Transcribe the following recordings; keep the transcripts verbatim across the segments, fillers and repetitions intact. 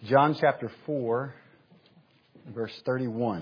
John chapter four, verse thirty-one.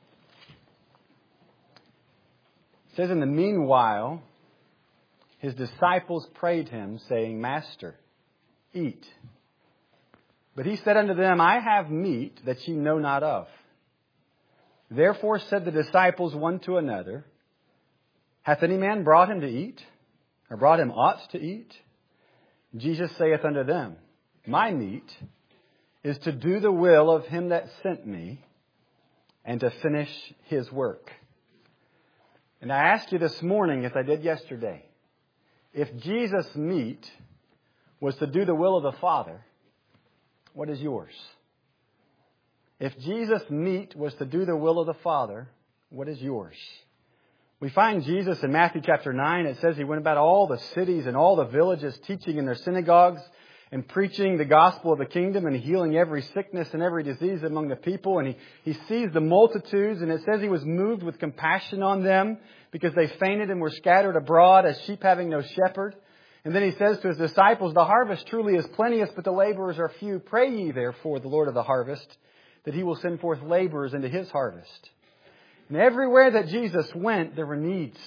It says, "In the meanwhile, his disciples prayed him, saying, Master, eat. But he said unto them, I have meat that ye know not of. Therefore said the disciples one to another, Hath any man brought him to eat? Or brought him aught to eat? Jesus saith unto them, My meat is to do the will of him that sent me, and to finish his work." And I asked you this morning, as I did yesterday, if Jesus' meat was to do the will of the Father, what is yours? If Jesus' meat was to do the will of the Father, what is yours? We find Jesus in Matthew chapter nine. It says He went about all the cities and all the villages, teaching in their synagogues and preaching the gospel of the kingdom and healing every sickness and every disease among the people. And He, he sees the multitudes, and it says He was moved with compassion on them because they fainted and were scattered abroad as sheep having no shepherd. And then He says to His disciples, The harvest truly is plenteous, but the laborers are few. Pray ye therefore the Lord of the harvest, that He will send forth laborers into His harvest. And everywhere that Jesus went, there were needs.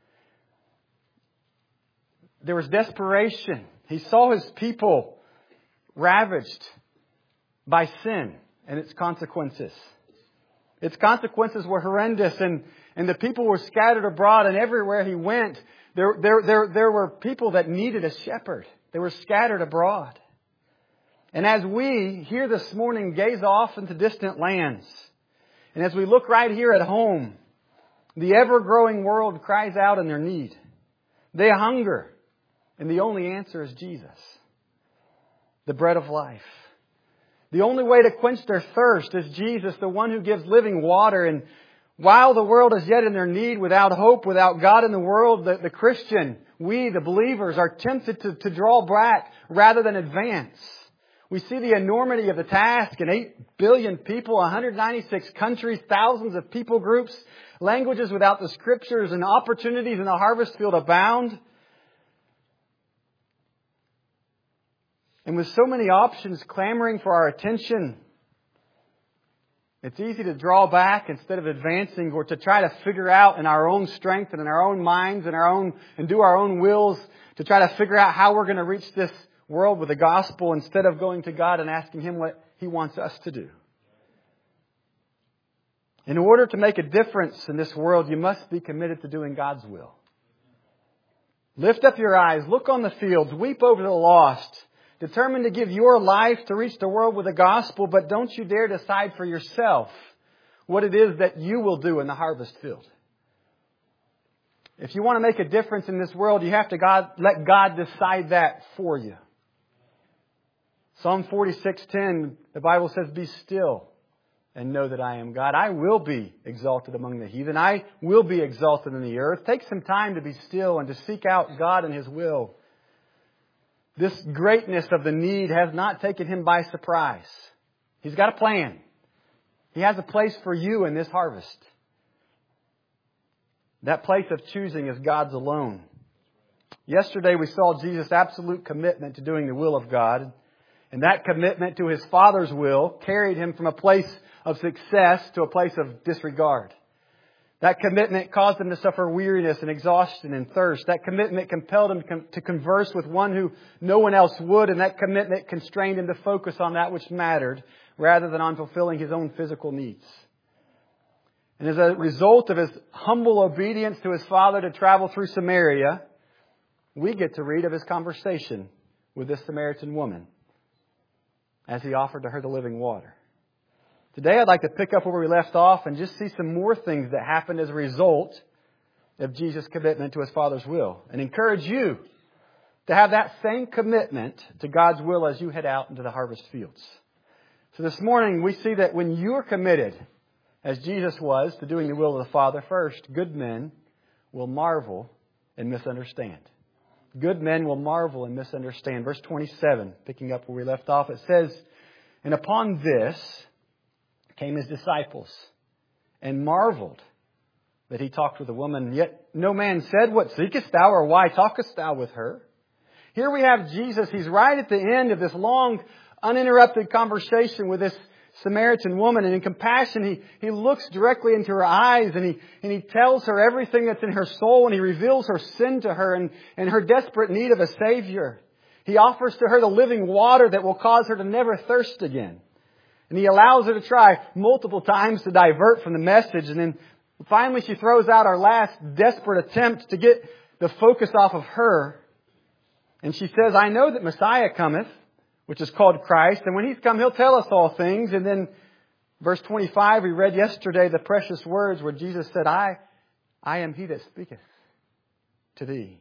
There was desperation. He saw His people ravaged by sin and its consequences. Its consequences were horrendous, and, and the people were scattered abroad, and everywhere He went, there, there, there, there were people that needed a shepherd. They were scattered abroad. And as we here this morning gaze off into distant lands, and as we look right here at home, the ever-growing world cries out in their need. They hunger. And the only answer is Jesus, the bread of life. The only way to quench their thirst is Jesus, the one who gives living water. And while the world is yet in their need, without hope, without God in the world, the, the Christian, we, the believers, are tempted to, to draw back rather than advance. We see the enormity of the task, and eight billion people, one hundred ninety-six countries, thousands of people groups, languages without the Scriptures, and opportunities in the harvest field abound. And with so many options clamoring for our attention, it's easy to draw back instead of advancing, or to try to figure out in our own strength and in our own minds and our own and do our own wills to try to figure out how we're going to reach this world with the gospel, instead of going to God and asking Him what He wants us to do. In order to make a difference in this world, you must be committed to doing God's will. Lift up your eyes, look on the fields, weep over the lost, determined to give your life to reach the world with the gospel, but don't you dare decide for yourself what it is that you will do in the harvest field. If you want to make a difference in this world, you have to God, let God decide that for you. Psalm forty-six ten, the Bible says, Be still and know that I am God. I will be exalted among the heathen. I will be exalted in the earth. Take some time to be still and to seek out God and His will. This greatness of the need has not taken Him by surprise. He's got a plan. He has a place for you in this harvest. That place of choosing is God's alone. Yesterday we saw Jesus' absolute commitment to doing the will of God. And that commitment to His Father's will carried Him from a place of success to a place of disregard. That commitment caused Him to suffer weariness and exhaustion and thirst. That commitment compelled Him to converse with one who no one else would. And that commitment constrained Him to focus on that which mattered rather than on fulfilling His own physical needs. And as a result of His humble obedience to His Father to travel through Samaria, we get to read of His conversation with this Samaritan woman as He offered to her the living water. Today I'd like to pick up where we left off and just see some more things that happened as a result of Jesus' commitment to His Father's will, and encourage you to have that same commitment to God's will as you head out into the harvest fields. So this morning we see that when you are committed, as Jesus was, to doing the will of the Father first, good men will marvel and misunderstand. Good men will marvel and misunderstand. Verse twenty-seven, picking up where we left off, it says, And upon this came His disciples, and marveled that He talked with the woman. Yet no man said, What seekest thou, or why talkest thou with her? Here we have Jesus. He's right at the end of this long uninterrupted conversation with this Samaritan woman. And in compassion, he, he looks directly into her eyes and he, and he tells her everything that's in her soul, and he reveals her sin to her and, and her desperate need of a Savior. He offers to her the living water that will cause her to never thirst again. And he allows her to try multiple times to divert from the message. And then finally she throws out our last desperate attempt to get the focus off of her. And she says, I know that Messiah cometh, which is called Christ. And when He's come, He'll tell us all things. And then verse twenty-five, we read yesterday the precious words where Jesus said, I, I am He that speaketh to thee.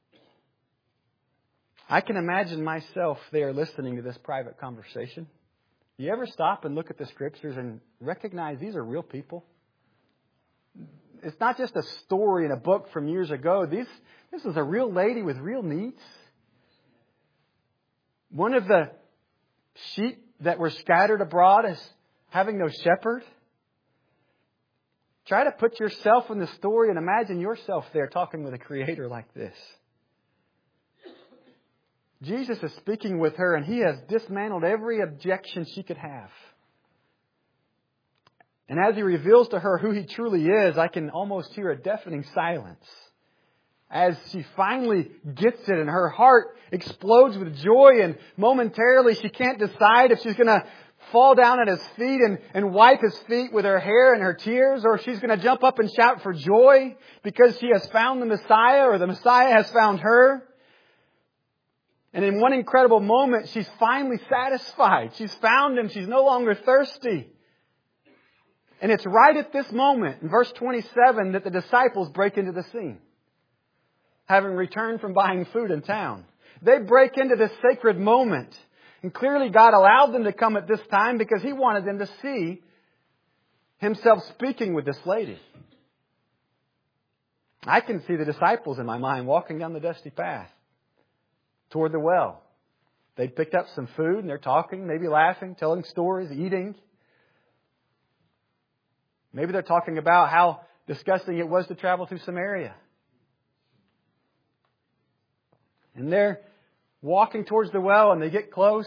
I can imagine myself there listening to this private conversation. You ever stop and look at the Scriptures and recognize these are real people? It's not just a story in a book from years ago. These, this is a real lady with real needs. One of the sheep that were scattered abroad is having no shepherd. Try to put yourself in the story and imagine yourself there talking with a Creator like this. Jesus is speaking with her, and He has dismantled every objection she could have. And as He reveals to her who He truly is, I can almost hear a deafening silence. As she finally gets it and her heart explodes with joy, and momentarily she can't decide if she's going to fall down at His feet and, and wipe His feet with her hair and her tears, or if she's going to jump up and shout for joy because she has found the Messiah, or the Messiah has found her. And in one incredible moment, she's finally satisfied. She's found Him. She's no longer thirsty. And it's right at this moment, in verse twenty-seven, that the disciples break into the scene. Having returned from buying food in town. They break into this sacred moment. And clearly God allowed them to come at this time because He wanted them to see Himself speaking with this lady. I can see the disciples in my mind walking down the dusty path toward the well. They'd picked up some food and they're talking, maybe laughing, telling stories, eating. Maybe they're talking about how disgusting it was to travel through Samaria. And they're walking towards the well and they get close.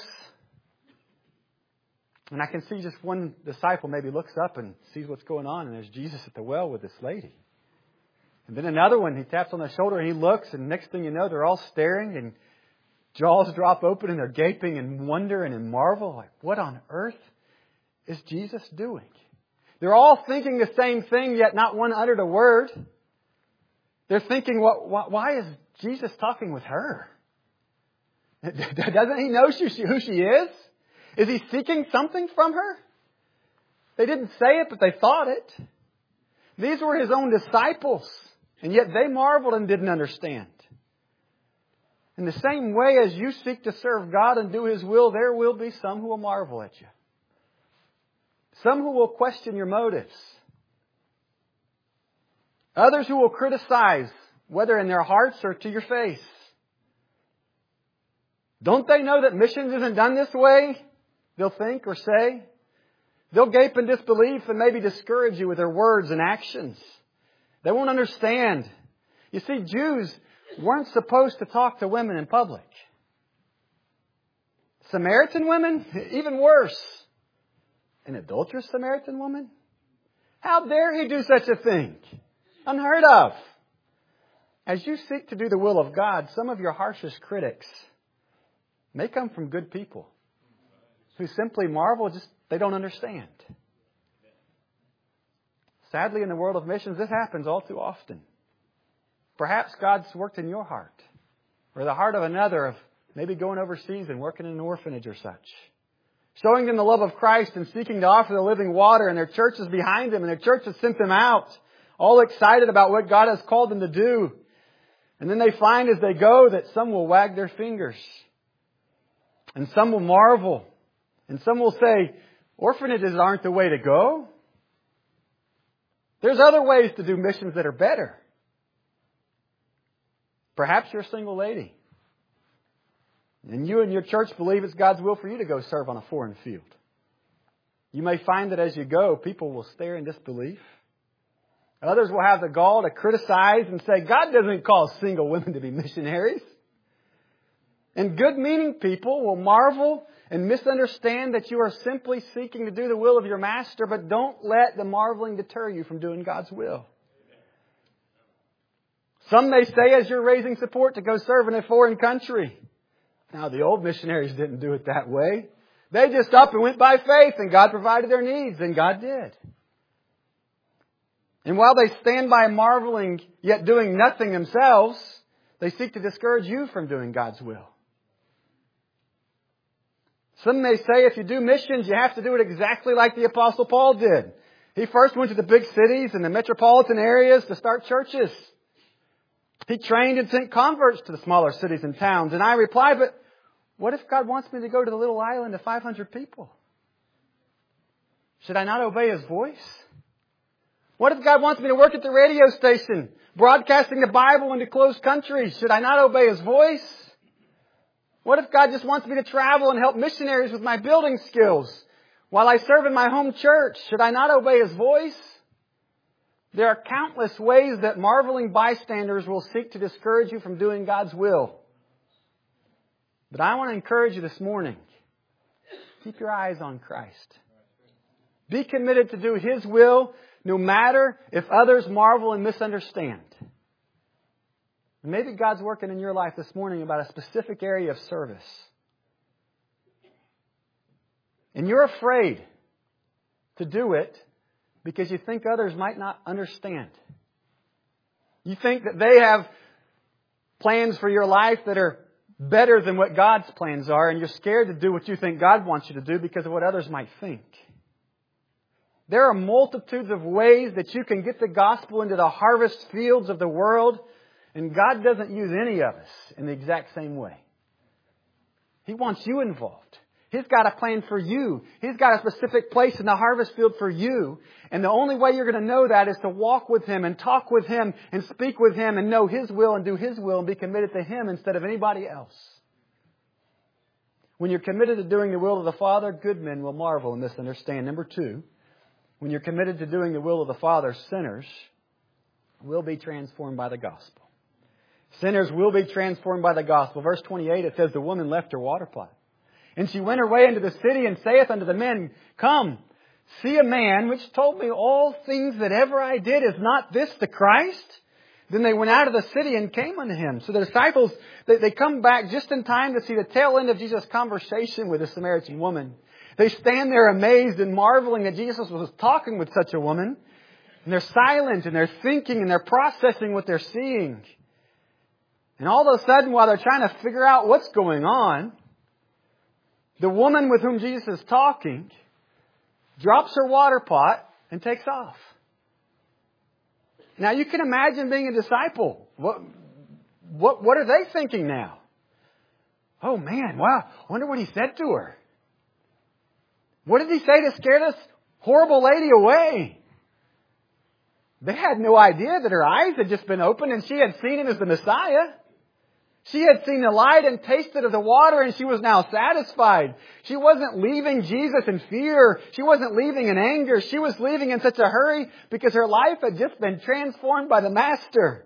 And I can see just one disciple maybe looks up and sees what's going on, and there's Jesus at the well with this lady. And then another one, he taps on the shoulder and he looks, and next thing you know, they're all staring and jaws drop open and they're gaping in wonder and in marvel. Like, what on earth is Jesus doing? They're all thinking the same thing, yet not one uttered a word. They're thinking, what, why is Jesus talking with her? Doesn't He know who she, who she is? Is He seeking something from her? They didn't say it, but they thought it. These were His own disciples, and yet they marveled and didn't understand. In the same way as you seek to serve God and do His will, there will be some who will marvel at you. Some who will question your motives. Others who will criticize, whether in their hearts or to your face. Don't they know that missions isn't done this way? They'll think or say. They'll gape in disbelief and maybe discourage you with their words and actions. They won't understand. You see, Jews weren't supposed to talk to women in public. Samaritan women? Even worse. An adulterous Samaritan woman? How dare he do such a thing? Unheard of. As you seek to do the will of God, some of your harshest critics may come from good people who simply marvel, just they don't understand. Sadly, in the world of missions, this happens all too often. Perhaps God's worked in your heart, or the heart of another, of maybe going overseas and working in an orphanage or such. Showing them the love of Christ and seeking to offer the living water, and their church is behind them, and their church has sent them out, all excited about what God has called them to do. And then they find as they go that some will wag their fingers, and some will marvel, and some will say, orphanages aren't the way to go. There's other ways to do missions that are better. Perhaps you're a single lady, and you and your church believe it's God's will for you to go serve on a foreign field. You may find that as you go, people will stare in disbelief. Others will have the gall to criticize and say, God doesn't call single women to be missionaries. And good-meaning people will marvel and misunderstand that you are simply seeking to do the will of your Master, but don't let the marveling deter you from doing God's will. Some may say as you're raising support to go serve in a foreign country. Now, the old missionaries didn't do it that way. They just up and went by faith, and God provided their needs, and God did. And while they stand by marveling, yet doing nothing themselves, they seek to discourage you from doing God's will. Some may say if you do missions, you have to do it exactly like the Apostle Paul did. He first went to the big cities and the metropolitan areas to start churches. He trained and sent converts to the smaller cities and towns. And I replied, but what if God wants me to go to the little island of five hundred people? Should I not obey His voice? What if God wants me to work at the radio station, broadcasting the Bible into closed countries? Should I not obey His voice? What if God just wants me to travel and help missionaries with my building skills while I serve in my home church? Should I not obey His voice? There are countless ways that marveling bystanders will seek to discourage you from doing God's will. But I want to encourage you this morning. Keep your eyes on Christ. Be committed to do His will, no matter if others marvel and misunderstand. And maybe God's working in your life this morning about a specific area of service. And you're afraid to do it because you think others might not understand. You think that they have plans for your life that are better than what God's plans are, and you're scared to do what you think God wants you to do because of what others might think. There are multitudes of ways that you can get the gospel into the harvest fields of the world, and God doesn't use any of us in the exact same way. He wants you involved. He's got a plan for you. He's got a specific place in the harvest field for you. And the only way you're going to know that is to walk with Him and talk with Him and speak with Him and know His will and do His will and be committed to Him instead of anybody else. When you're committed to doing the will of the Father, good men will marvel and misunderstand. Number two, when you're committed to doing the will of the Father, sinners will be transformed by the gospel. Sinners will be transformed by the gospel. Verse twenty-eight, it says, the woman left her water pot. And she went her way into the city and saith unto the men, come, see a man which told me all things that ever I did. Is not this the Christ? Then they went out of the city and came unto Him. So the disciples, they, they come back just in time to see the tail end of Jesus' conversation with the Samaritan woman. They stand there amazed and marveling that Jesus was talking with such a woman. And they're silent and they're thinking and they're processing what they're seeing. And all of a sudden, while they're trying to figure out what's going on, the woman with whom Jesus is talking drops her water pot and takes off. Now you can imagine being a disciple. What, what, what are they thinking now? Oh man, wow, I wonder what He said to her. What did He say to scare this horrible lady away? They had no idea that her eyes had just been opened and she had seen Him as the Messiah. She had seen the light and tasted of the water, and she was now satisfied. She wasn't leaving Jesus in fear. She wasn't leaving in anger. She was leaving in such a hurry because her life had just been transformed by the Master.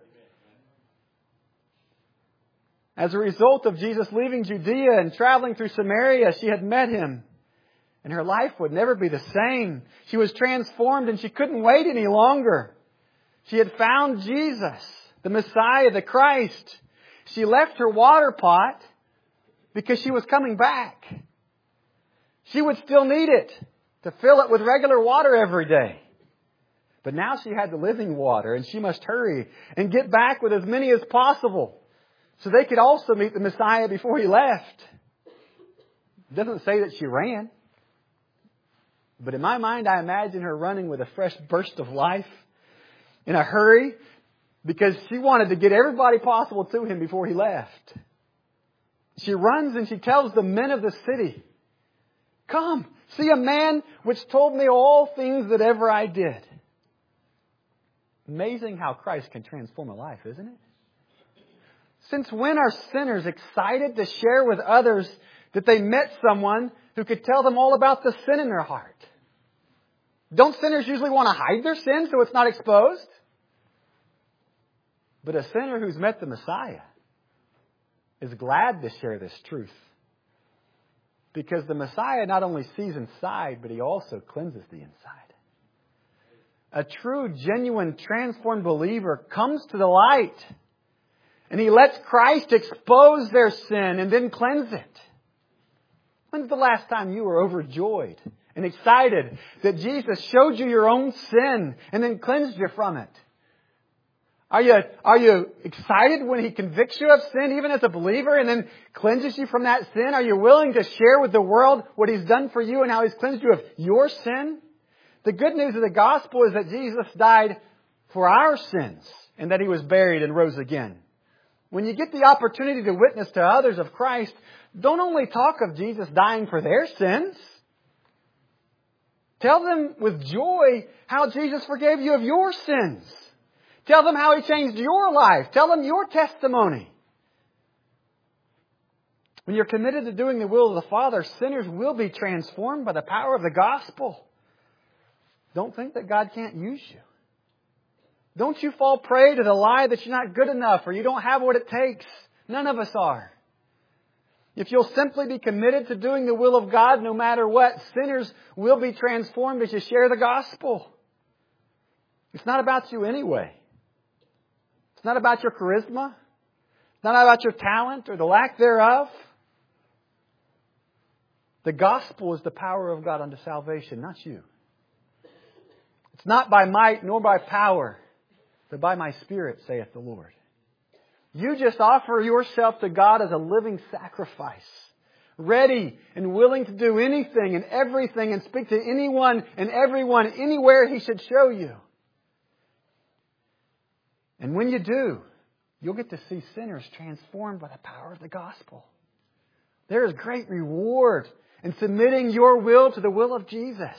As a result of Jesus leaving Judea and traveling through Samaria, she had met Him. And her life would never be the same. She was transformed and she couldn't wait any longer. She had found Jesus, the Messiah, the Christ. She left her water pot because she was coming back. She would still need it to fill it with regular water every day. But now she had the living water and she must hurry and get back with as many as possible so they could also meet the Messiah before He left. It doesn't say that she ran. But in my mind, I imagine her running with a fresh burst of life in a hurry, because she wanted to get everybody possible to Him before He left. She runs and she tells the men of the city, come, see a man which told me all things that ever I did. Amazing how Christ can transform a life, isn't it? Since when are sinners excited to share with others that they met someone who could tell them all about the sin in their heart? Don't sinners usually want to hide their sin so it's not exposed? But a sinner who's met the Messiah is glad to share this truth. Because the Messiah not only sees inside, but He also cleanses the inside. A true, genuine, transformed believer comes to the light. And he lets Christ expose their sin and then cleanse it. When's the last time you were overjoyed and excited that Jesus showed you your own sin and then cleansed you from it? Are you, are you excited when He convicts you of sin, even as a believer, and then cleanses you from that sin? Are you willing to share with the world what He's done for you and how He's cleansed you of your sin? The good news of the gospel is that Jesus died for our sins and that He was buried and rose again. When you get the opportunity to witness to others of Christ, don't only talk of Jesus dying for their sins. Tell them with joy how Jesus forgave you of your sins. Tell them how He changed your life. Tell them your testimony. When you're committed to doing the will of the Father, sinners will be transformed by the power of the gospel. Don't think that God can't use you. Don't you fall prey to the lie that you're not good enough or you don't have what it takes. None of us are. If you'll simply be committed to doing the will of God no matter what, sinners will be transformed as you share the gospel. It's not about you anyway. It's not about your charisma. It's not about your talent or the lack thereof. The gospel is the power of God unto salvation, not you. It's not by might nor by power, but by my Spirit, saith the Lord. You just offer yourself to God as a living sacrifice, ready and willing to do anything and everything and speak to anyone and everyone anywhere He should show you. And when you do, you'll get to see sinners transformed by the power of the gospel. There is great reward in submitting your will to the will of Jesus.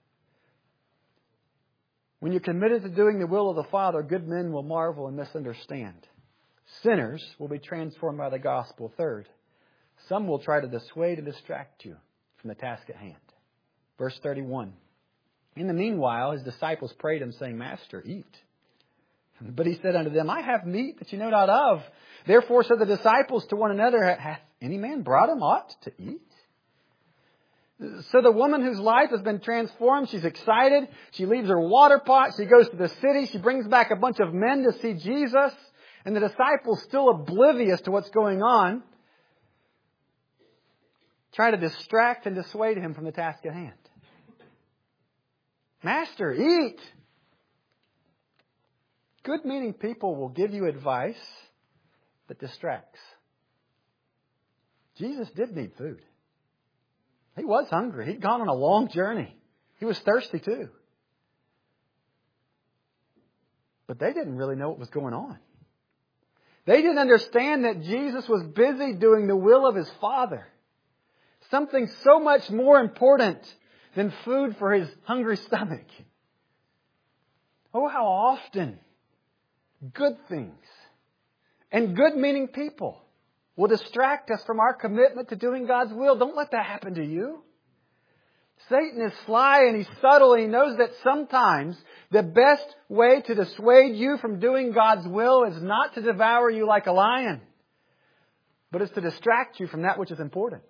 When you're committed to doing the will of the Father, good men will marvel and misunderstand. Sinners will be transformed by the gospel. Third, some will try to dissuade and distract you from the task at hand. Verse thirty-one. In the meanwhile, His disciples prayed Him, saying, Master, eat. But He said unto them, I have meat that you know not of. Therefore said the disciples to one another, Hath any man brought Him aught to eat? So the woman whose life has been transformed, she's excited. She leaves her water pot. She goes to the city. She brings back a bunch of men to see Jesus. And the disciples, still oblivious to what's going on, try to distract and dissuade Him from the task at hand. Master, eat! Good-meaning people will give you advice that distracts. Jesus did need food. He was hungry. He'd gone on a long journey. He was thirsty too. But they didn't really know what was going on. They didn't understand that Jesus was busy doing the will of His Father. Something so much more important than food for His hungry stomach. Oh, how often good things and good-meaning people will distract us from our commitment to doing God's will. Don't let that happen to you. Satan is sly and he's subtle. And he knows that sometimes the best way to dissuade you from doing God's will is not to devour you like a lion, but it's to distract you from that which is important.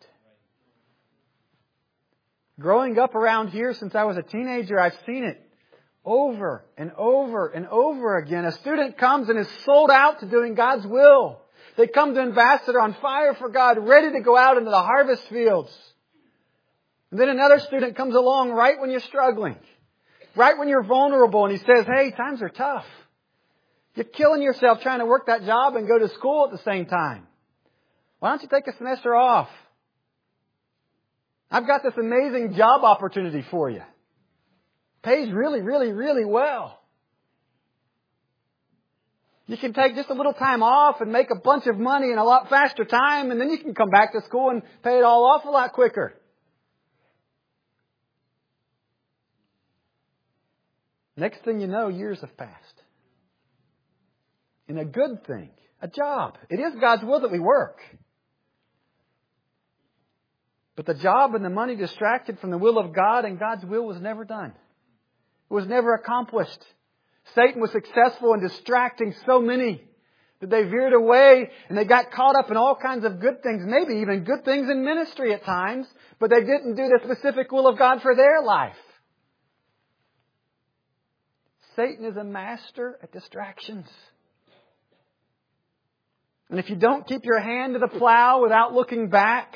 Growing up around here since I was a teenager, I've seen it over and over and over again. A student comes and is sold out to doing God's will. They come to Ambassador on fire for God, ready to go out into the harvest fields. And then another student comes along right when you're struggling, right when you're vulnerable, and he says, hey, times are tough. You're killing yourself trying to work that job and go to school at the same time. Why don't you take a semester off? I've got this amazing job opportunity for you. Pays really, really, really well. You can take just a little time off and make a bunch of money in a lot faster time, and then you can come back to school and pay it all off a lot quicker. Next thing you know, years have passed. In a good thing, a job. It is God's will that we work. But the job and the money distracted from the will of God, and God's will was never done. It was never accomplished. Satan was successful in distracting so many That they veered away and they got caught up in all kinds of good things, maybe even good things in ministry at times, but they didn't do the specific will of God for their life. Satan is a master at distractions. And if you don't keep your hand to the plow without looking back,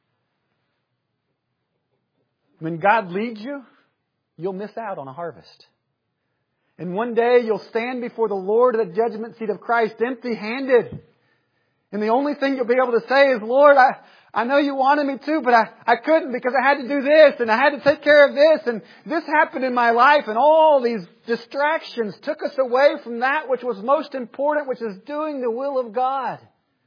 when God leads you, you'll miss out on a harvest. And one day you'll stand before the Lord at the judgment seat of Christ empty-handed. And the only thing you'll be able to say is, Lord, I, I know you wanted me to, but I, I couldn't because I had to do this and I had to take care of this and this happened in my life and all these distractions took us away from that which was most important, which is doing the will of God.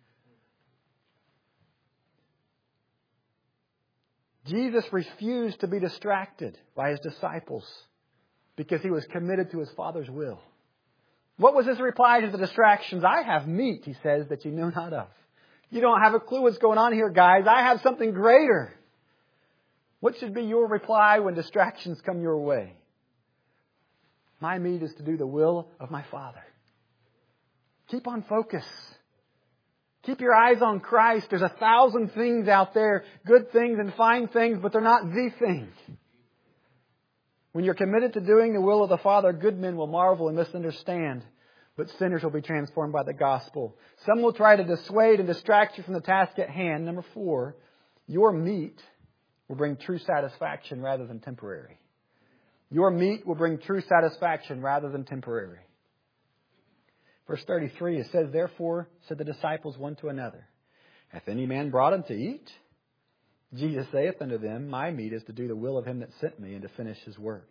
Jesus refused to be distracted by His disciples because He was committed to His Father's will. What was His reply to the distractions? I have meat, He says, that you know not of. You don't have a clue what's going on here, guys. I have something greater. What should be your reply when distractions come your way? My meat is to do the will of my Father. Keep on focus. Keep your eyes on Christ. There's a thousand things out there, good things and fine things, but they're not the thing. When you're committed to doing the will of the Father, good men will marvel and misunderstand, but sinners will be transformed by the gospel. Some will try to dissuade and distract you from the task at hand. Number four, your meat will bring true satisfaction rather than temporary. Your meat will bring true satisfaction rather than temporary. Verse thirty-three, it says, Therefore said the disciples one to another, Hath any man brought him to eat? Jesus saith unto them, My meat is to do the will of Him that sent me and to finish His work.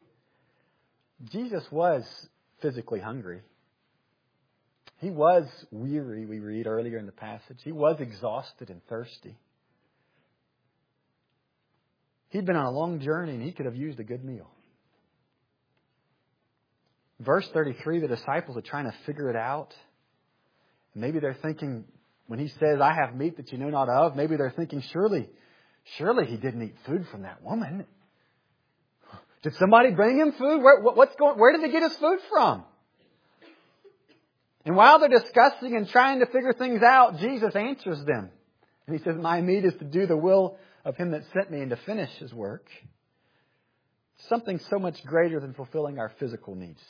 Jesus was physically hungry. He was weary, we read earlier in the passage. He was exhausted and thirsty. He'd been on a long journey and He could have used a good meal. Verse thirty-three, the disciples are trying to figure it out. Maybe they're thinking, when He says, I have meat that you know not of, maybe they're thinking, surely, surely He didn't eat food from that woman. Did somebody bring Him food? Where, what's going, where did He get His food from? And while they're discussing and trying to figure things out, Jesus answers them. And He says, My meat is to do the will of Him that sent me and to finish His work. Something so much greater than fulfilling our physical needs.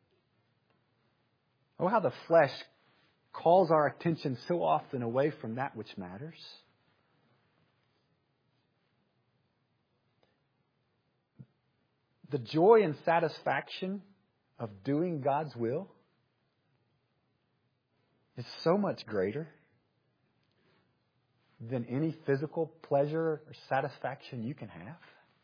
Oh, how the flesh calls our attention so often away from that which matters. The joy and satisfaction of doing God's will is so much greater than any physical pleasure or satisfaction you can have.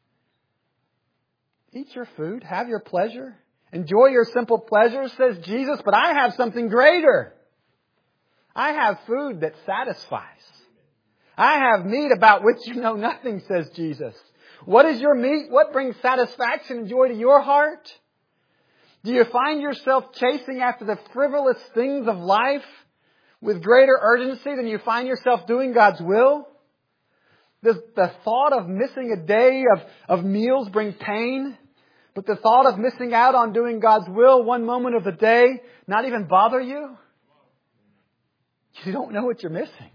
Eat your food, have your pleasure, enjoy your simple pleasures, says Jesus, but I have something greater. I have food that satisfies. I have meat about which you know nothing, says Jesus. What is your meat? What brings satisfaction and joy to your heart? Do you find yourself chasing after the frivolous things of life with greater urgency than you find yourself doing God's will? Does the thought of missing a day of, of meals bring pain? But the thought of missing out on doing God's will one moment of the day not even bother you? You don't know what you're missing.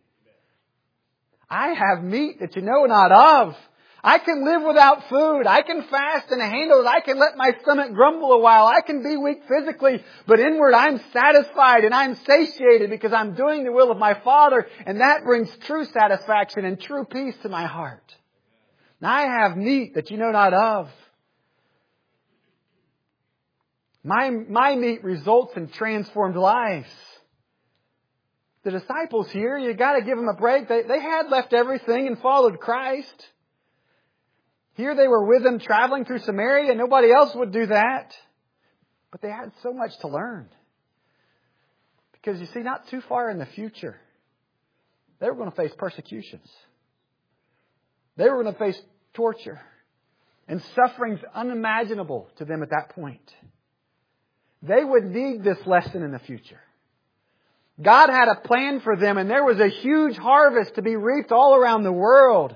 I have meat that you know not of. I can live without food. I can fast and handle it. I can let my stomach grumble a while. I can be weak physically, but inward I'm satisfied and I'm satiated because I'm doing the will of my Father, and that brings true satisfaction and true peace to my heart. Now I have meat that you know not of. My, my meat results in transformed lives. The disciples here, you got to give them a break. They, they had left everything and followed Christ. Here they were with Him traveling through Samaria. Nobody else would do that. But they had so much to learn. Because you see, not too far in the future, they were going to face persecutions. They were going to face torture and sufferings unimaginable to them at that point. They would need this lesson in the future. God had a plan for them, and there was a huge harvest to be reaped all around the world.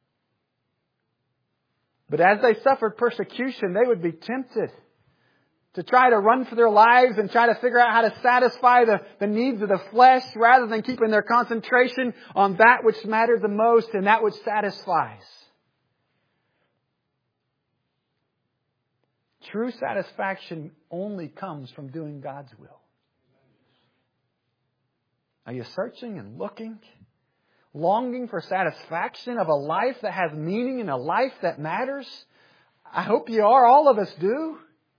But as they suffered persecution, they would be tempted to try to run for their lives and try to figure out how to satisfy the, the needs of the flesh rather than keeping their concentration on that which matters the most and that which satisfies. True satisfaction only comes from doing God's will. Are you searching and looking, longing for satisfaction of a life that has meaning and a life that matters? I hope you are. All of us do.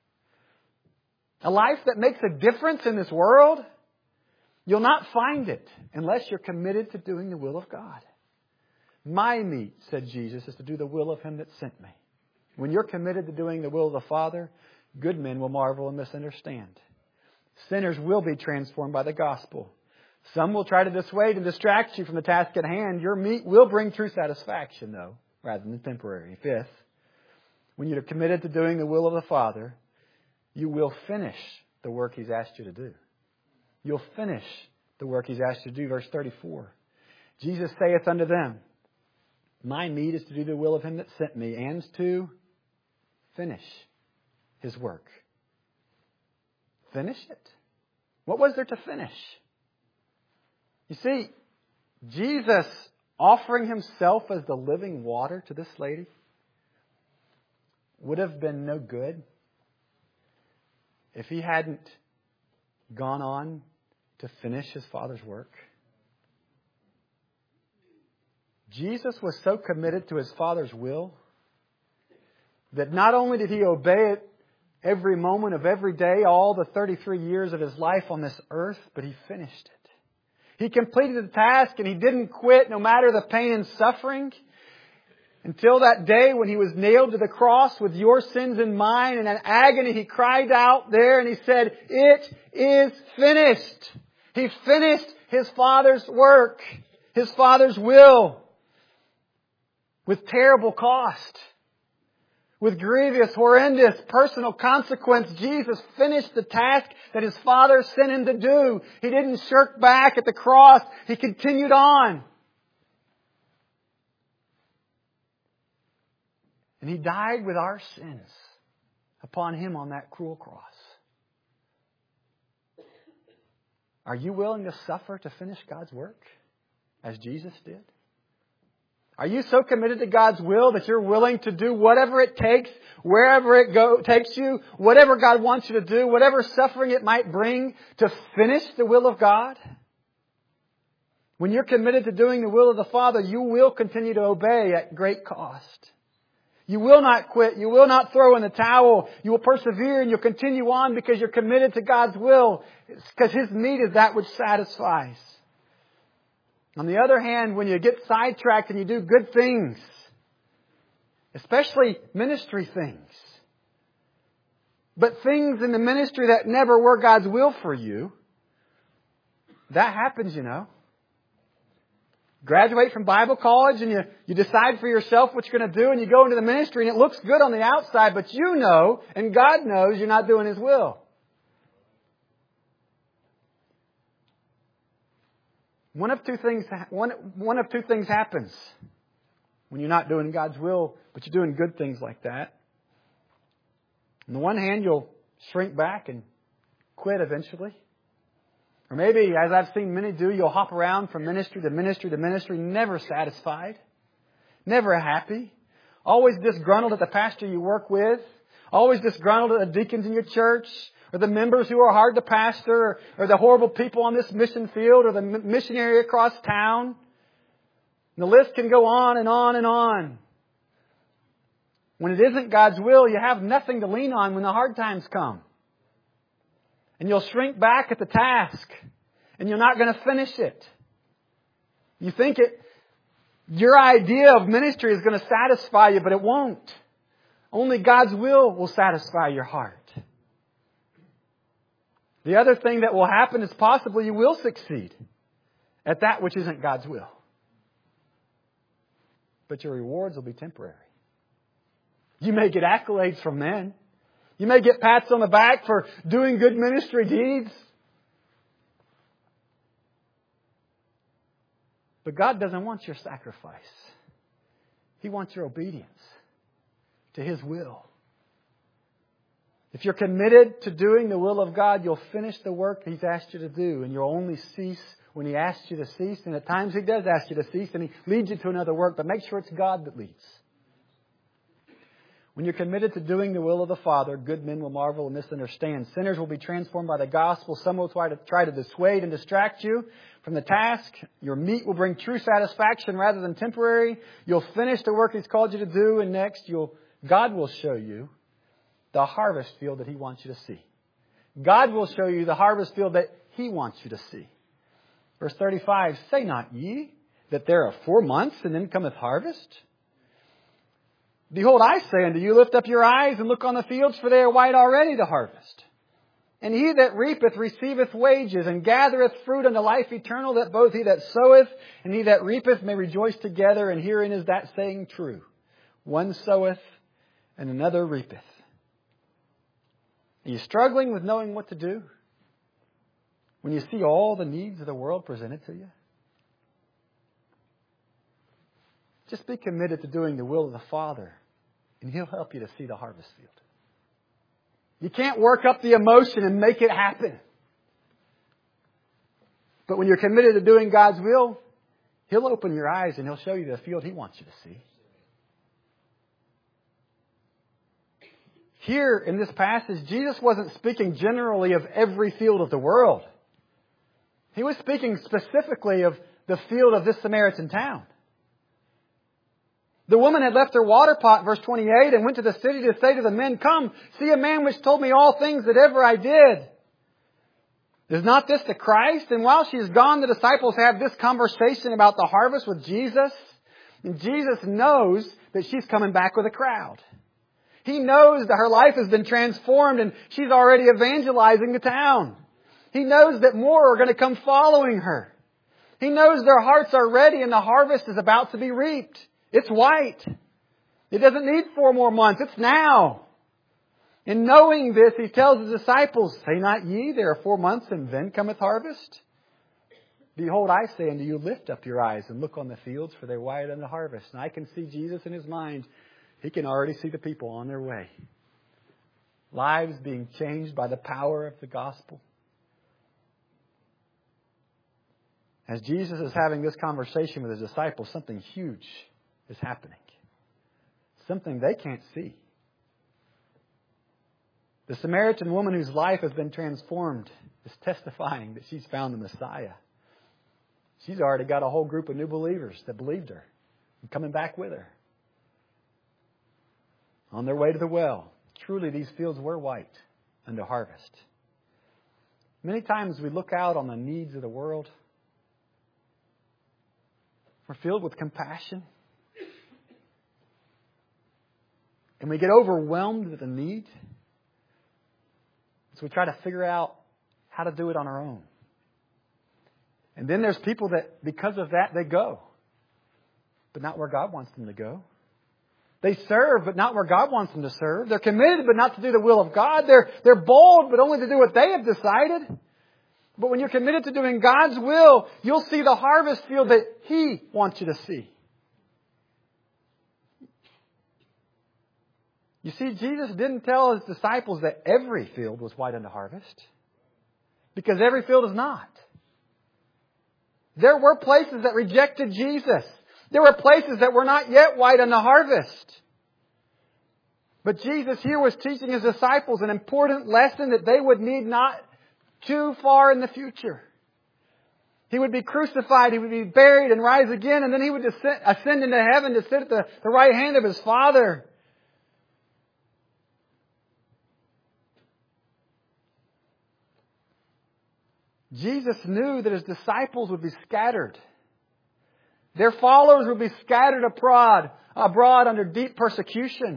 A life that makes a difference in this world. You'll not find it unless you're committed to doing the will of God. My meat, said Jesus, is to do the will of Him that sent me. When you're committed to doing the will of the Father, good men will marvel and misunderstand. Sinners will be transformed by the gospel. Some will try to dissuade and distract you from the task at hand. Your meat will bring true satisfaction, though, rather than temporary. Fifth, when you're committed to doing the will of the Father, you will finish the work He's asked you to do. You'll finish the work He's asked you to do. Verse thirty-four. Jesus saith unto them, my meat is to do the will of Him that sent me, and to finish His work. Finish it? What was there to finish? You see, Jesus offering Himself as the living water to this lady would have been no good if He hadn't gone on to finish His Father's work. Jesus was so committed to His Father's will that not only did He obey it every moment of every day, all the thirty-three years of His life on this earth, but He finished it. He completed the task and He didn't quit no matter the pain and suffering until that day when He was nailed to the cross with your sins and mine. And in agony He cried out there and He said, it is finished. He finished His Father's work, His Father's will, with terrible cost, with grievous, horrendous personal consequence. Jesus finished the task that His Father sent Him to do. He didn't shirk back at the cross. He continued on. And He died with our sins upon Him on that cruel cross. Are you willing to suffer to finish God's work as Jesus did? Are you so committed to God's will that you're willing to do whatever it takes, wherever it go, takes you, whatever God wants you to do, whatever suffering it might bring to finish the will of God? When you're committed to doing the will of the Father, you will continue to obey at great cost. You will not quit. You will not throw in the towel. You will persevere and you'll continue on because you're committed to God's will. It's because His meat is that which satisfies. On the other hand, when you get sidetracked and you do good things, especially ministry things, but things in the ministry that never were God's will for you, that happens, you know. Graduate from Bible college and you, you decide for yourself what you're going to do and you go into the ministry and it looks good on the outside, but you know and God knows you're not doing His will. One of two things, one, one of two things happens when you're not doing God's will, but you're doing good things like that. On the one hand, you'll shrink back and quit eventually. Or maybe, as I've seen many do, you'll hop around from ministry to ministry to ministry, never satisfied, never happy, always disgruntled at the pastor you work with, always disgruntled at the deacons in your church, or the members who are hard to pastor, or, or the horrible people on this mission field, or the missionary across town. And the list can go on and on and on. When it isn't God's will, you have nothing to lean on when the hard times come. And you'll shrink back at the task. And you're not going to finish it. You think it, your idea of ministry is going to satisfy you, but it won't. Only God's will will satisfy your heart. The other thing that will happen is possibly you will succeed at that which isn't God's will. But your rewards will be temporary. You may get accolades from men. You may get pats on the back for doing good ministry deeds. But God doesn't want your sacrifice. He wants your obedience to His will. If you're committed to doing the will of God, you'll finish the work He's asked you to do, and you'll only cease when He asks you to cease. And at times He does ask you to cease, and He leads you to another work, but make sure it's God that leads. When you're committed to doing the will of the Father, good men will marvel and misunderstand. Sinners will be transformed by the gospel. Some will try to try to dissuade and distract you from the task. Your meat will bring true satisfaction rather than temporary. You'll finish the work He's called you to do, and next you'll God will show you the harvest field that He wants you to see. God will show you the harvest field that He wants you to see. Verse thirty-five, say not ye that there are four months and then cometh harvest? Behold, I say unto you, lift up your eyes and look on the fields, for they are white already to harvest. And he that reapeth receiveth wages, and gathereth fruit unto life eternal, that both he that soweth and he that reapeth may rejoice together. And herein is that saying true. One soweth and another reapeth. Are you struggling with knowing what to do when you see all the needs of the world presented to you? Just be committed to doing the will of the Father, and He'll help you to see the harvest field. You can't work up the emotion and make it happen. But when you're committed to doing God's will, He'll open your eyes and He'll show you the field He wants you to see. Here in this passage, Jesus wasn't speaking generally of every field of the world. He was speaking specifically of the field of this Samaritan town. The woman had left her water pot, verse twenty-eight, and went to the city to say to the men, come, see a man which told me all things that ever I did. Is not this the Christ? And while she is gone, the disciples have this conversation about the harvest with Jesus. And Jesus knows that she's coming back with a crowd. He knows that her life has been transformed and she's already evangelizing the town. He knows that more are going to come following her. He knows their hearts are ready and the harvest is about to be reaped. It's white. It doesn't need four more months. It's now. In knowing this, He tells His disciples, say not ye, there are four months and then cometh harvest? Behold, I say unto you, lift up your eyes and look on the fields, for they're white unto harvest. And I can see Jesus in His mind. He can already see the people on their way. Lives being changed by the power of the gospel. As Jesus is having this conversation with His disciples, something huge is happening. Something they can't see. The Samaritan woman whose life has been transformed is testifying that she's found the Messiah. She's already got a whole group of new believers that believed her and coming back with her. On their way to the well, truly these fields were white unto harvest. Many times we look out on the needs of the world. We're filled with compassion. And we get overwhelmed with the need. So we try to figure out how to do it on our own. And then there's people that, because of that, they go. But not where God wants them to go. They serve, but not where God wants them to serve. They're committed, but not to do the will of God. They're, they're bold, but only to do what they have decided. But when you're committed to doing God's will, you'll see the harvest field that He wants you to see. You see, Jesus didn't tell His disciples that every field was white unto harvest. Because every field is not. There were places that rejected Jesus. There were places that were not yet white unto harvest. But Jesus here was teaching His disciples an important lesson that they would need not too far in the future. He would be crucified, He would be buried and rise again, and then He would descend, ascend into heaven to sit at the, the right hand of His Father. Jesus knew that His disciples would be scattered. Their followers would be scattered abroad, abroad under deep persecution.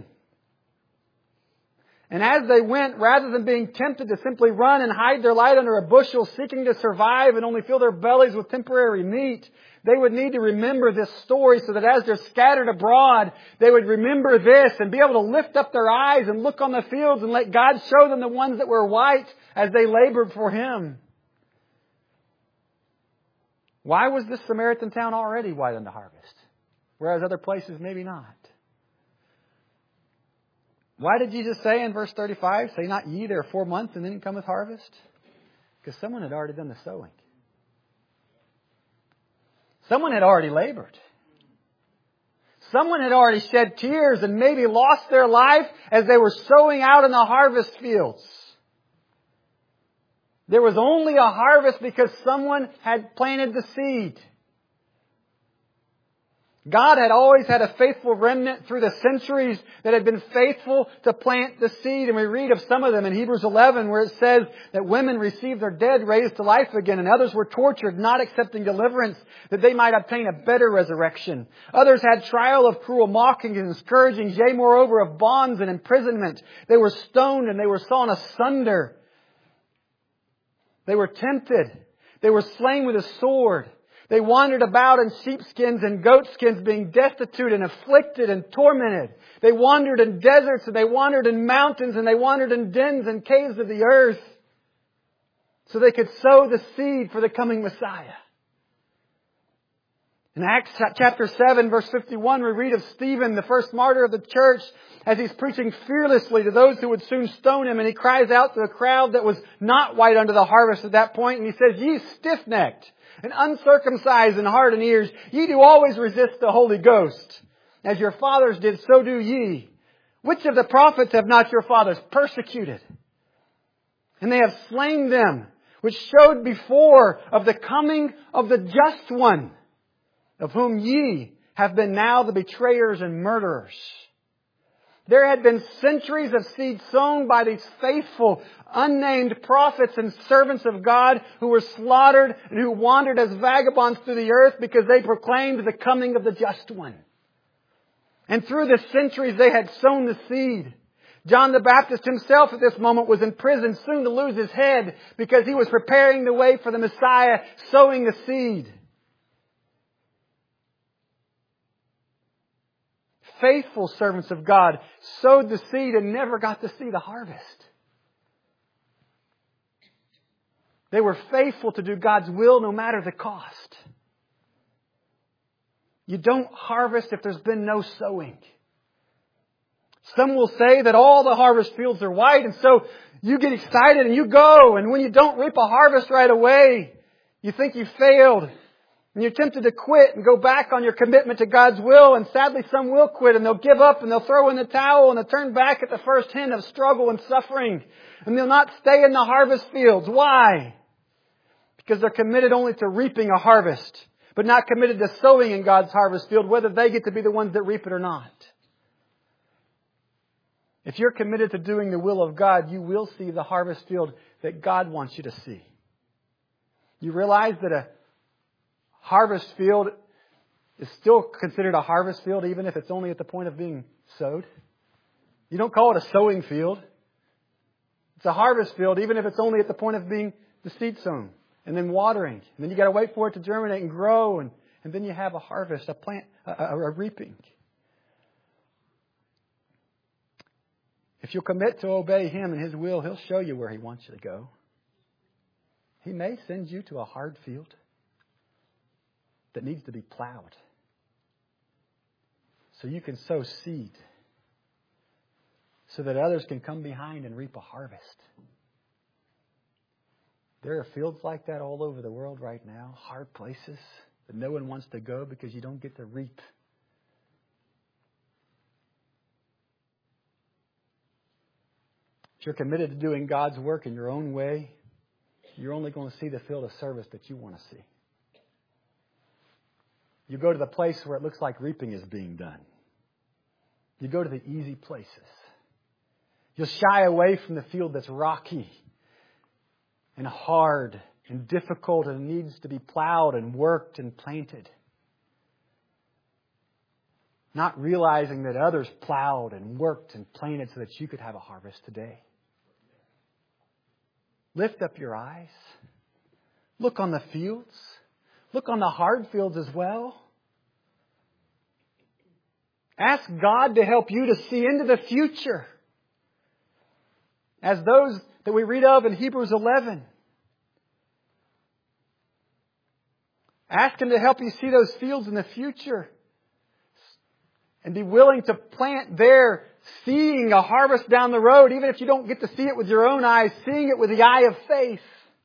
And as they went, rather than being tempted to simply run and hide their light under a bushel, seeking to survive and only fill their bellies with temporary meat, they would need to remember this story so that as they're scattered abroad, they would remember this and be able to lift up their eyes and look on the fields and let God show them the ones that were white as they labored for Him. Why was this Samaritan town already white unto harvest, whereas other places maybe not? Why did Jesus say in verse thirty-five, say not ye, there are four months and then cometh harvest? Because someone had already done the sowing. Someone had already labored. Someone had already shed tears and maybe lost their life as they were sowing out in the harvest fields. There was only a harvest because someone had planted the seed. God had always had a faithful remnant through the centuries that had been faithful to plant the seed. And we read of some of them in Hebrews eleven where it says that women received their dead raised to life again, and others were tortured, not accepting deliverance, that they might obtain a better resurrection. Others had trial of cruel mockings and scourgings, yea, moreover, of bonds and imprisonment. They were stoned and they were sawn asunder. They were tempted. They were slain with a sword. They wandered about in sheepskins and goatskins, being destitute and afflicted and tormented. They wandered in deserts and they wandered in mountains and they wandered in dens and caves of the earth so they could sow the seed for the coming Messiah. In Acts chapter seven, verse fifty-one, we read of Stephen, the first martyr of the church, as he's preaching fearlessly to those who would soon stone him. And he cries out to a crowd that was not white unto the harvest at that point. And he says, ye stiff-necked and uncircumcised in heart and ears, ye do always resist the Holy Ghost. As your fathers did, so do ye. Which of the prophets have not your fathers persecuted? And they have slain them, which showed before of the coming of the just one, of whom ye have been now the betrayers and murderers. There had been centuries of seed sown by these faithful, unnamed prophets and servants of God who were slaughtered and who wandered as vagabonds through the earth because they proclaimed the coming of the just one. And through the centuries they had sown the seed. John the Baptist himself at this moment was in prison, soon to lose his head because he was preparing the way for the Messiah, sowing the seed. Faithful servants of God sowed the seed and never got to see the harvest. They were faithful to do God's will no matter the cost. You don't harvest if there's been no sowing. Some will say that all the harvest fields are white, and so you get excited and you go, and when you don't reap a harvest right away, you think you failed. And you're tempted to quit and go back on your commitment to God's will. And sadly, some will quit and they'll give up and they'll throw in the towel and they'll turn back at the first hint of struggle and suffering. And they'll not stay in the harvest fields. Why? Because they're committed only to reaping a harvest, but not committed to sowing in God's harvest field, whether they get to be the ones that reap it or not. If you're committed to doing the will of God, you will see the harvest field that God wants you to see. You realize that a harvest field is still considered a harvest field even if it's only at the point of being sowed. You don't call it a sowing field. It's a harvest field even if it's only at the point of being the seed sown and then watering. And then you got to wait for it to germinate and grow, and, and then you have a harvest, a plant, a, a, a reaping. If you'll commit to obey Him and His will, He'll show you where He wants you to go. He may send you to a hard field that needs to be plowed so you can sow seed so that others can come behind and reap a harvest. There are fields like that all over the world right now, hard places that no one wants to go because you don't get to reap. If you're committed to doing God's work in your own way, you're only going to see the field of service that you want to see. You go to the place where it looks like reaping is being done. You go to the easy places. You'll shy away from the field that's rocky and hard and difficult and needs to be plowed and worked and planted. Not realizing that others plowed and worked and planted so that you could have a harvest today. Lift up your eyes. Look on the fields. Look on the hard fields as well. Ask God to help you to see into the future. As those that we read of in Hebrews eleven. Ask Him to help you see those fields in the future. and be willing to plant there, seeing a harvest down the road, even if you don't get to see it with your own eyes, seeing it with the eye of faith.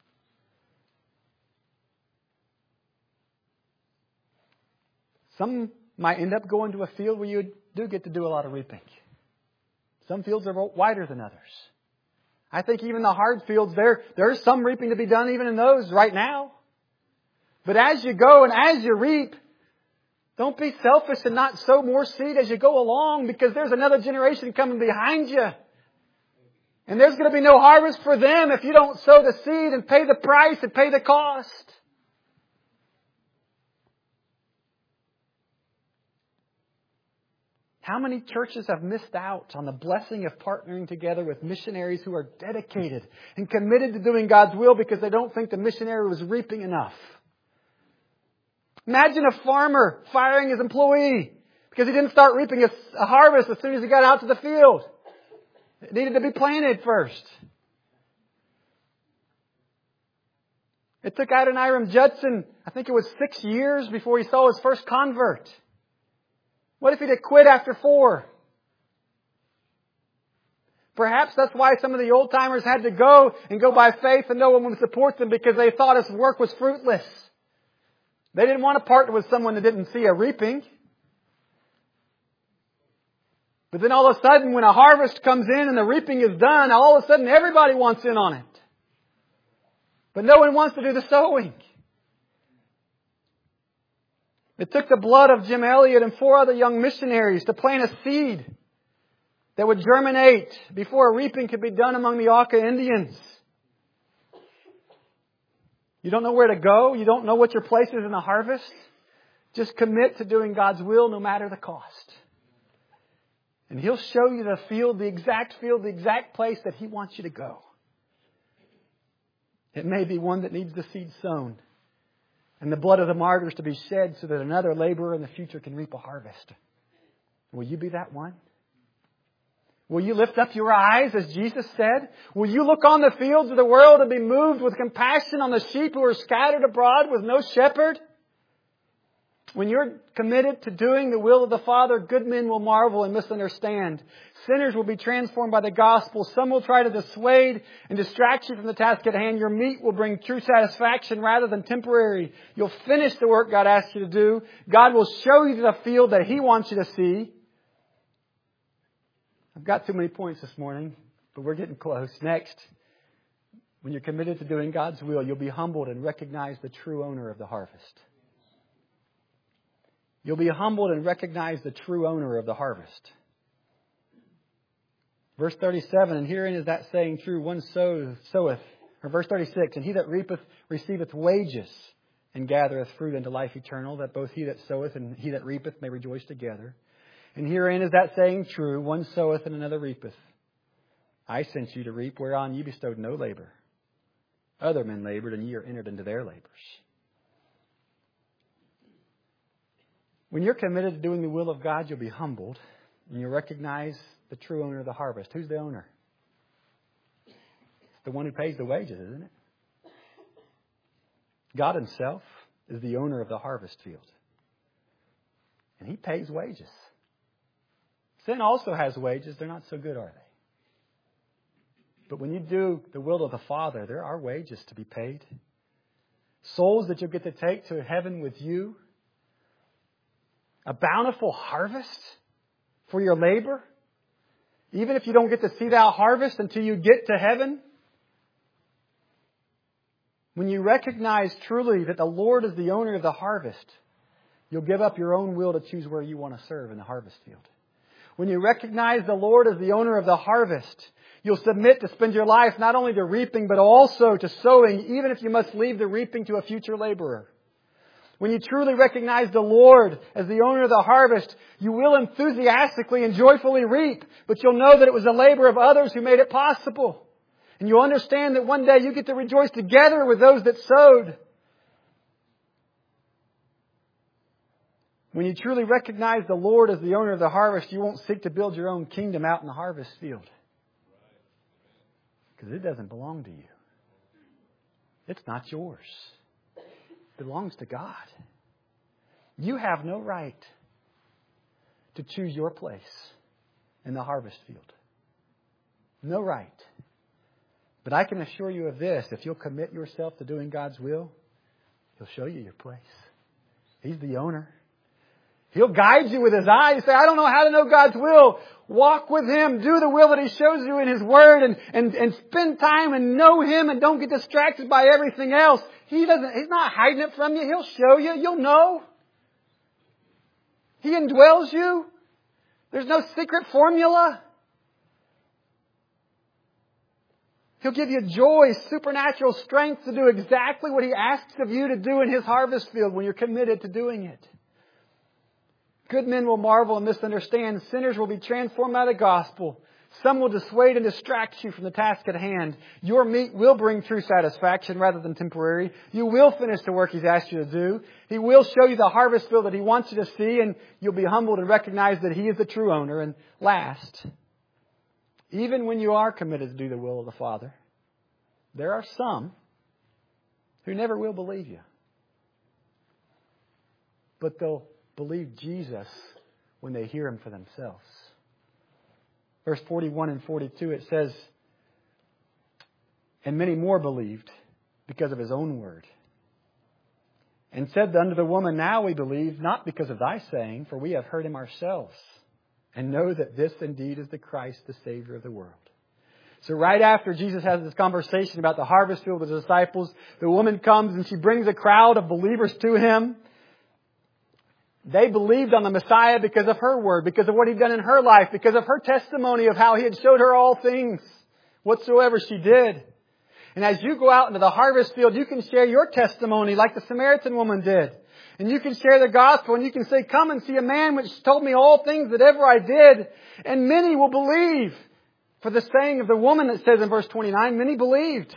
Some might end up going to a field where you do get to do a lot of reaping. Some fields are wider than others. I think even the hard fields, there, there's some reaping to be done even in those right now. But as you go and as you reap, don't be selfish and not sow more seed as you go along, because there's another generation coming behind you. And there's going to be no harvest for them if you don't sow the seed and pay the price and pay the cost. How many churches have missed out on the blessing of partnering together with missionaries who are dedicated and committed to doing God's will because they don't think the missionary was reaping enough? Imagine a farmer firing his employee because he didn't start reaping a, a harvest as soon as he got out to the field. It needed to be planted first. It took Adoniram Judson, I think it was six years before he saw his first convert. What if he'd have quit after four? Perhaps that's why some of the old timers had to go and go by faith and no one would support them, because they thought his work was fruitless. They didn't want to partner with someone that didn't see a reaping. But then all of a sudden, when a harvest comes in and the reaping is done, all of a sudden everybody wants in on it. But no one wants to do the sowing. It took the blood of Jim Elliot and four other young missionaries to plant a seed that would germinate before a reaping could be done among the Auca Indians. You don't know where to go. You don't know what your place is in the harvest. Just commit to doing God's will no matter the cost. And He'll show you the field, the exact field, the exact place that He wants you to go. It may be one that needs the seed sown and the blood of the martyrs to be shed so that another laborer in the future can reap a harvest. Will you be that one? Will you lift up your eyes, as Jesus said? Will you look on the fields of the world and be moved with compassion on the sheep who are scattered abroad with no shepherd? When you're committed to doing the will of the Father, good men will marvel and misunderstand. Sinners will be transformed by the gospel. Some will try to dissuade and distract you from the task at hand. Your meat will bring true satisfaction rather than temporary. You'll finish the work God asked you to do. God will show you the field that He wants you to see. I've got too many points this morning, but we're getting close. Next, when you're committed to doing God's will, you'll be humbled and recognize the true owner of the harvest. You'll be humbled and recognize the true owner of the harvest. Verse thirty-seven, and herein is that saying true, one soweth, soweth, or verse thirty-six, and he that reapeth receiveth wages, and gathereth fruit unto life eternal, that both he that soweth and he that reapeth may rejoice together. And herein is that saying true, one soweth and another reapeth. I sent you to reap whereon ye bestowed no labor. Other men labored, and ye are entered into their labors. When you're committed to doing the will of God, you'll be humbled, and you'll recognize the true owner of the harvest. Who's the owner? It's the one who pays the wages, isn't it? God Himself is the owner of the harvest field. And He pays wages. Sin also has wages. They're not so good, are they? But when you do the will of the Father, there are wages to be paid. Souls that you'll get to take to heaven with you. A bountiful harvest for your labor. Even if you don't get to see that harvest until you get to heaven. When you recognize truly that the Lord is the owner of the harvest, you'll give up your own will to choose where you want to serve in the harvest field. When you recognize the Lord as the owner of the harvest, you'll submit to spend your life not only to reaping, but also to sowing, even if you must leave the reaping to a future laborer. When you truly recognize the Lord as the owner of the harvest, you will enthusiastically and joyfully reap, but you'll know that it was the labor of others who made it possible. And you'll understand that one day you get to rejoice together with those that sowed. When you truly recognize the Lord as the owner of the harvest, you won't seek to build your own kingdom out in the harvest field. Because it doesn't belong to you. It's not yours. It belongs to God. You have no right to choose your place in the harvest field. No right. But I can assure you of this. If you'll commit yourself to doing God's will, He'll show you your place. He's the owner. He'll guide you with His eye. You say, I don't know how to know God's will. Walk with Him. Do the will that He shows you in His Word and, and, and spend time and know Him and don't get distracted by everything else. He doesn't, He's not hiding it from you. He'll show you. You'll know. He indwells you. There's no secret formula. He'll give you joy, supernatural strength to do exactly what He asks of you to do in His harvest field when you're committed to doing it. Good men will marvel and misunderstand. Sinners will be transformed by the gospel. Some will dissuade and distract you from the task at hand. Your meat will bring true satisfaction rather than temporary. You will finish the work He's asked you to do. He will show you the harvest field that He wants you to see, and you'll be humbled and recognize that He is the true owner. And last, even when you are committed to do the will of the Father, there are some who never will believe you. But they'll believe Jesus when they hear Him for themselves. Verse forty-one and forty-two, it says, and many more believed because of His own word. And said unto the woman, now we believe, not because of thy saying, for we have heard Him ourselves, and know that this indeed is the Christ, the Savior of the world. So right after Jesus has this conversation about the harvest field with the disciples, the woman comes and she brings a crowd of believers to Him. They believed on the Messiah because of her word, because of what He'd done in her life, because of her testimony of how He had showed her all things, whatsoever she did. And as you go out into the harvest field, you can share your testimony like the Samaritan woman did. And you can share the gospel and you can say, come and see a man which told me all things that ever I did. And many will believe. For the saying of the woman that says in verse twenty-nine, many believed.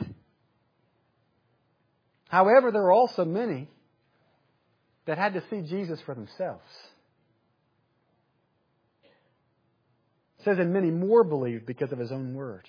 However, there were also many that had to see Jesus for themselves. It says, and many more believed because of His own word.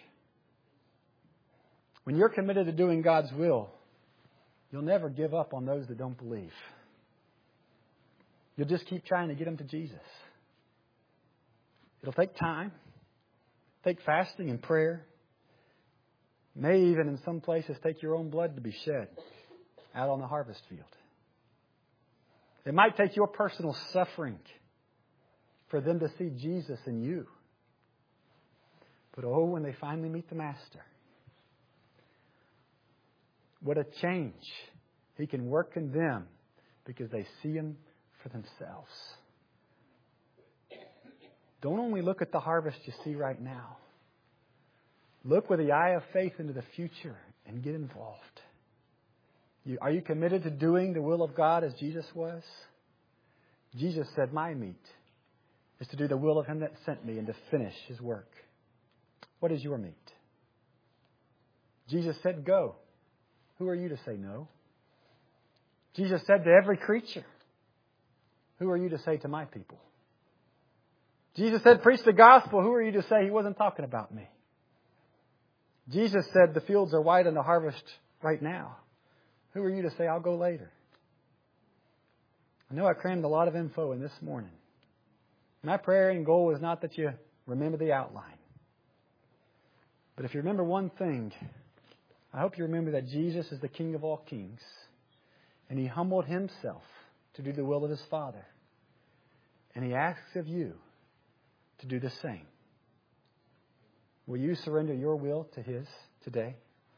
When you're committed to doing God's will, you'll never give up on those that don't believe. You'll just keep trying to get them to Jesus. It'll take time. Take fasting and prayer. May even in some places take your own blood to be shed out on the harvest field. It might take your personal suffering for them to see Jesus in you. But oh, when they finally meet the Master, what a change He can work in them because they see Him for themselves. Don't only look at the harvest you see right now. Look with the eye of faith into the future and get involved. You, are you committed to doing the will of God as Jesus was? Jesus said, my meat is to do the will of Him that sent me and to finish His work. What is your meat? Jesus said, go. Who are you to say no? Jesus said to every creature, who are you to say to my people? Jesus said, preach the gospel. Who are you to say He wasn't talking about me? Jesus said, the fields are white and the harvest right now. Who are you to say, I'll go later? I know I crammed a lot of info in this morning. My prayer and goal is not that you remember the outline. But if you remember one thing, I hope you remember that Jesus is the King of all kings. And He humbled Himself to do the will of His Father. And He asks of you to do the same. Will you surrender your will to His today?